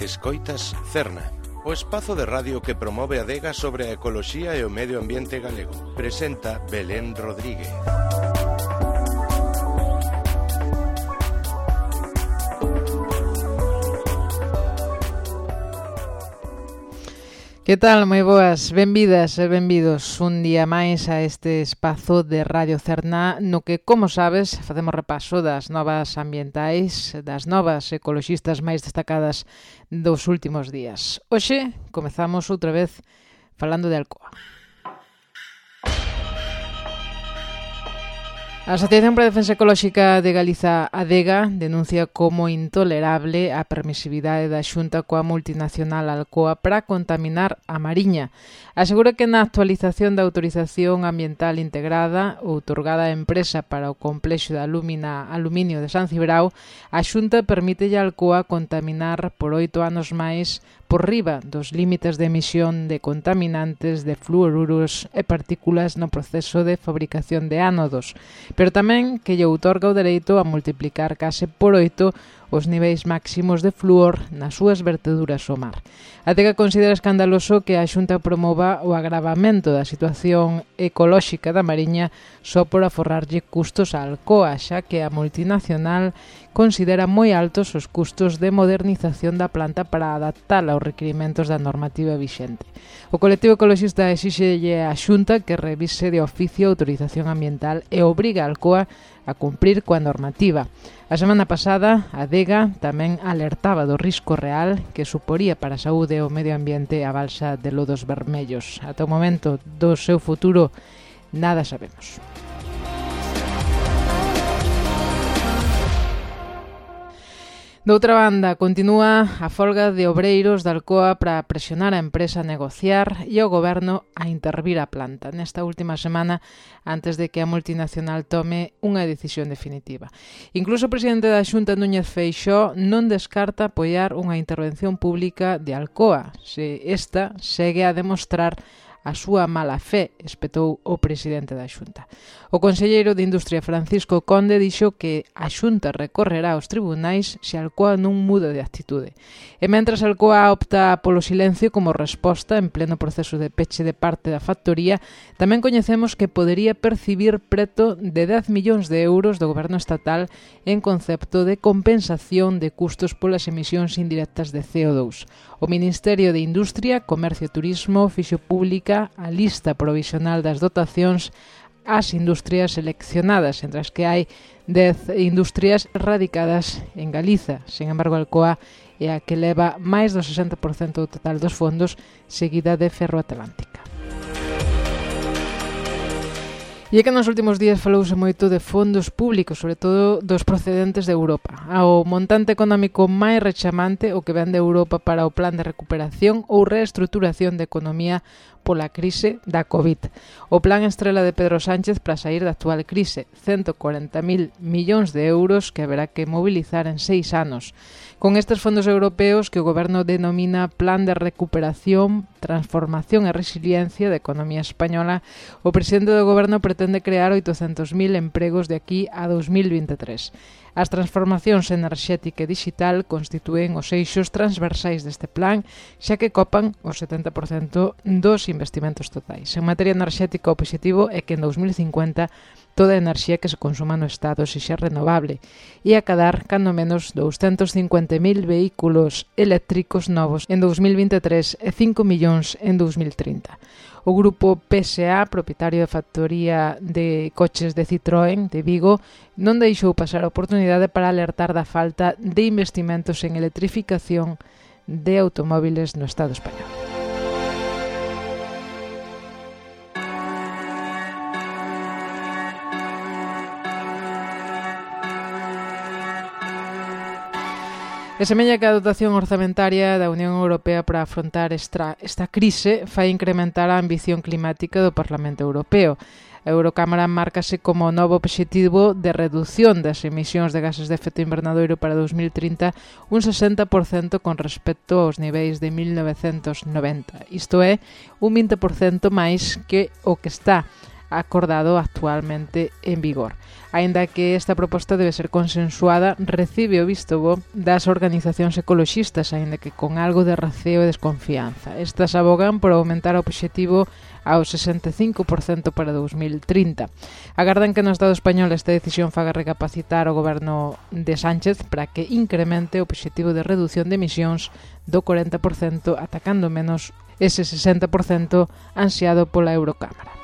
Escoitas Cerna, o espazo de radio que promove a adega sobre a ecoloxía e o medio ambiente galego. Presenta Belén Rodríguez. Que tal? Moi boas, benvidas e benvidos un día máis a este espazo de Radio Cerna no que, como sabes, facemos repaso das novas ambientais, das novas ecoloxistas máis destacadas dos últimos días. Hoxe comezamos outra vez falando de Alcoa. A Asociación para a Defensa Ecolóxica de Galiza, ADEGA, denuncia como intolerable a permisividade da Xunta coa multinacional Alcoa para contaminar a Mariña. Asegura que na actualización da autorización ambiental integrada outorgada á empresa para o complexo de aluminio de San Cibrao, a Xunta permítelle a Alcoa contaminar por 8 anos máis por riba dos límites de emisión de contaminantes de fluoruros e partículas no proceso de fabricación de ánodos, pero tamén que lle outorga o dereito a multiplicar case por 8 os niveis máximos de flúor nas súas verteduras ao mar. A ADEGA considera escandaloso que a Xunta promova o agravamento da situación ecolóxica da Mariña só por aforrarlle custos a Alcoa, xa que a multinacional considera moi altos os custos de modernización da planta para adaptala aos requirimentos da normativa vixente. O colectivo ecoloxista exíxelle a Xunta que revise de oficio a autorización ambiental e obriga a Alcoa a cumprir coa normativa. A semana pasada, a ADEGA tamén alertaba do risco real que suporía para a saúde e o medio ambiente a balsa de lodos vermellos. Ata o momento do seu futuro, nada sabemos. Doutra banda, continúa a folga de obreiros da Alcoa para presionar a empresa a negociar e o goberno a intervir a planta nesta última semana antes de que a multinacional tome unha decisión definitiva. Incluso o presidente da Xunta, Núñez Feixóo, non descarta apoiar unha intervención pública de Alcoa se esta segue a demostrar a súa mala fe, espetou o presidente da Xunta. O conselleiro de Industria, Francisco Conde, dixo que a Xunta recorrerá aos tribunais se Alcoa non muda de actitude. E mentras Alcoa opta polo silencio como resposta en pleno proceso de peche de parte da factoría, tamén coñecemos que podería percibir preto de 10 millóns de euros do goberno estatal en concepto de compensación de custos polas emisións indirectas de CO2. O Ministerio de Industria, Comercio e Turismo fixo pública a lista provisional das dotacións ás industrias seleccionadas, entre as que hai 10 industrias radicadas en Galiza. Sin embargo, Alcoa é a que leva máis do 60% do total dos fondos, seguida de Ferroatlántica. E é que nos últimos días falouse moito de fondos públicos, sobre todo dos procedentes de Europa. Ao montante económico máis rechamante, o que ven de Europa para o plan de recuperación ou reestruturación de economía pola crise da COVID. O plan estrela de Pedro Sánchez para sair da actual crise, 140.000 millóns de euros que haberá que mobilizar en 6 anos. Con estes fondos europeos que o goberno denomina Plan de Recuperación, Transformación e Resiliencia da Economía Española, o presidente do goberno pretende crear 800.000 empregos de aquí a 2023. As transformacións enerxética e digital constitúen os eixos transversais deste plan, xa que copan o 70% dos investimentos totais. En materia enerxética, o objetivo é que en 2050 toda a enerxía que se consuma no Estado sexa renovable e acadar cando menos 250.000 vehículos eléctricos novos en 2023 e 5 millóns en 2030. O grupo PSA, propietario da factoría de coches de Citroën de Vigo, non deixou pasar a oportunidade para alertar da falta de investimentos en electrificación de automóviles no Estado español. E semella que a dotación orzamentaria da Unión Europea para afrontar esta crise fai incrementar a ambición climática do Parlamento Europeo. A Eurocámara márcase como novo obxectivo de reducción das emisións de gases de efecto invernadoiro para 2030 un 60% con respecto aos niveis de 1990. Isto é, un 20% máis que o que está acordado actualmente en vigor. Aínda que esta proposta debe ser consensuada, recibe o visto bo das organizacións ecoloxistas, aínda que con algo de receo e desconfianza. Estas abogan por aumentar o obxectivo ao 65% para 2030. Agardan que no Estado español esta decisión faga recapacitar o goberno de Sánchez para que incremente o obxectivo de reducción de emisións do 40%, atacando menos ese 60% ansiado pola Eurocámara.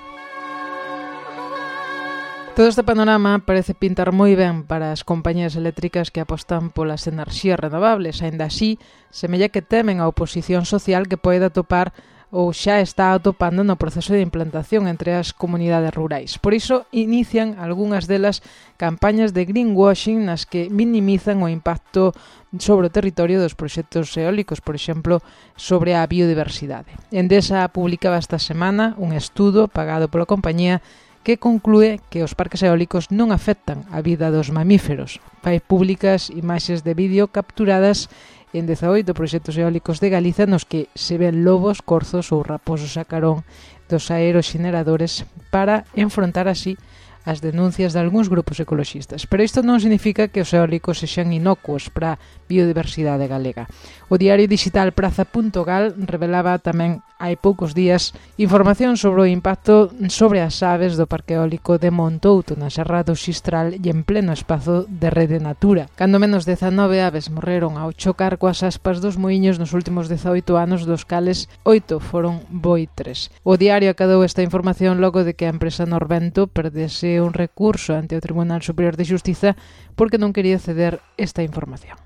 Todo este panorama parece pintar moi ben para as compañías eléctricas que apostan polas enerxías renovables. Aínda así, semella que temen a oposición social que poida atopar ou xa está atopando no proceso de implantación entre as comunidades rurais. Por iso, inician algunhas delas campañas de greenwashing nas que minimizan o impacto sobre o territorio dos proxectos eólicos, por exemplo, sobre a biodiversidade. Endesa publicaba esta semana un estudo pagado pola compañía que conclúe que os parques eólicos non afectan a vida dos mamíferos. Fai públicas imaxes de vídeo capturadas en 18 proxectos eólicos de Galiza nos que se ven lobos, corzos ou raposos a carón dos aeroxeneradores para enfrontar así as denuncias de algúns grupos ecoloxistas. Pero isto non significa que os eólicos sexan inocuos para a biodiversidade galega. O diario digital Praza.gal revelaba tamén hai poucos días información sobre o impacto sobre as aves do parque eólico de Montouto, na Serra do Xistral e en pleno espazo de Rede Natura. Cando menos 19 aves morreron ao chocar coas aspas dos muiños nos últimos 18 anos, dos cales 8 foron voitres. O diario acadou esta información logo de que a empresa Norvento perdese un recurso ante o Tribunal Superior de Xustiza porque non quería ceder esta información.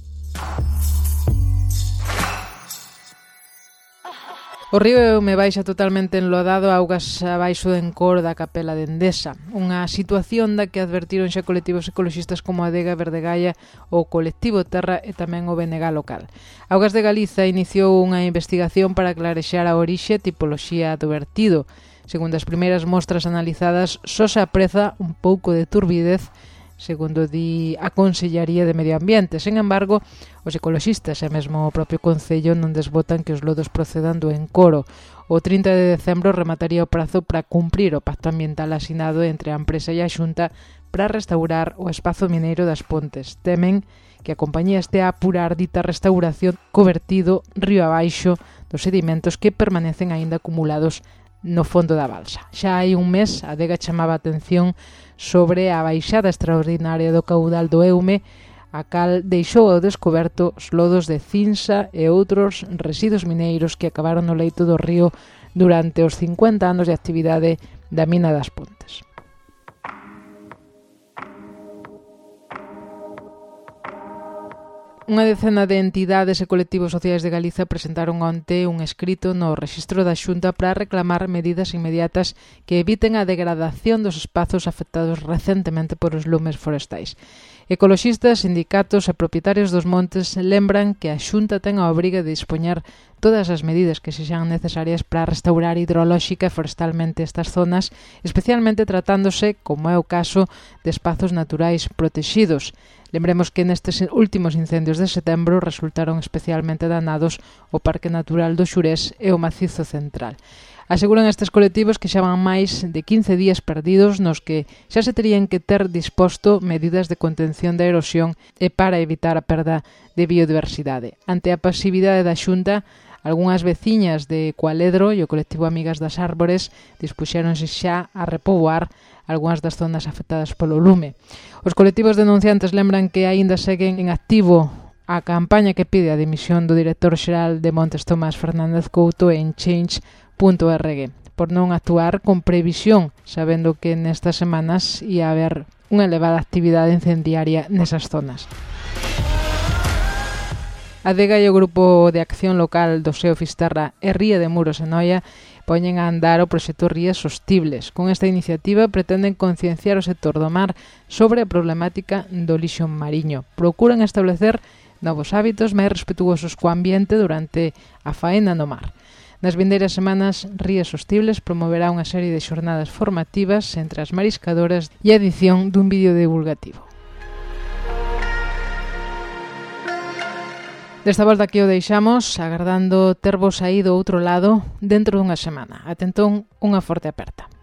O río Eume baixa totalmente enlodado augas abaixo do encor da capela de Endesa, unha situación da que advertiron xa colectivos ecoloxistas como Adega, Verdegaia, o colectivo Terra e tamén o BNG local. Augas de Galiza iniciou unha investigación para clarexar a orixe e tipoloxía do vertido. Segundo as primeiras mostras analizadas, só se apreza un pouco de turbidez, segundo di a Consellaría de Medio Ambiente. Sen embargo, os ecoloxistas e mesmo o propio Concello non desbotan que os lodos procedan do encoro. O 30 de decembro remataría o prazo para cumprir o pacto ambiental asinado entre a empresa e a Xunta para restaurar o espazo mineiro das Pontes. Temen que a compañía este a apurar dita restauración co vertido río abaixo dos sedimentos que permanecen aínda acumulados no fondo da balsa. Xa hai un mes, a Adega chamaba a atención sobre a baixada extraordinaria do caudal do Eume, a cal deixou ao descoberto os lodos de cinsa e outros residuos mineiros que acabaron no leito do río durante os 50 anos de actividade da mina das Pontes. Unha decena de entidades e colectivos sociais de Galiza presentaron onte un escrito no rexistro da Xunta para reclamar medidas inmediatas que eviten a degradación dos espazos afectados recentemente por os lumes forestais. Ecoloxistas, sindicatos e propietarios dos montes lembran que a Xunta ten a obriga de dispoñer todas as medidas que sexan necesarias para restaurar hidrolóxica e forestalmente estas zonas, especialmente tratándose, como é o caso, de espazos naturais protexidos. Lembremos que nestes últimos incendios de setembro resultaron especialmente danados o Parque Natural do Xurés e o Macizo Central. Aseguran estes colectivos que xa van máis de 15 días perdidos nos que xa se terían que ter disposto medidas de contención da erosión e para evitar a perda de biodiversidade. Ante a pasividade da Xunta, algunhas veciñas de Cualedro e o colectivo Amigas das Árbores dispuxéronse xa a repoboar algunhas das zonas afectadas polo lume. Os colectivos denunciantes lembran que aínda seguen en activo a campaña que pide a dimisión do director xeral de Montes, Tomás Fernández Couto, en change.org por non actuar con previsión, sabendo que nestas semanas ia haber unha elevada actividade incendiaria nesas zonas. A Adega e o Grupo de Acción Local do SEO Fisterra e Ría de Muros en Noia poñen a andar o proxecto Rías Sostibles. Con esta iniciativa pretenden concienciar o sector do mar sobre a problemática do lixo mariño. Procuran establecer novos hábitos máis respetuosos co ambiente durante a faena no mar. Nas vindeiras semanas, Rías Sostibles promoverá unha serie de xornadas formativas entre as mariscadoras e a edición dun vídeo divulgativo. Desta volta aquí o deixamos, agardando tervos aí do outro lado dentro dunha semana. Atentón, unha forte aperta.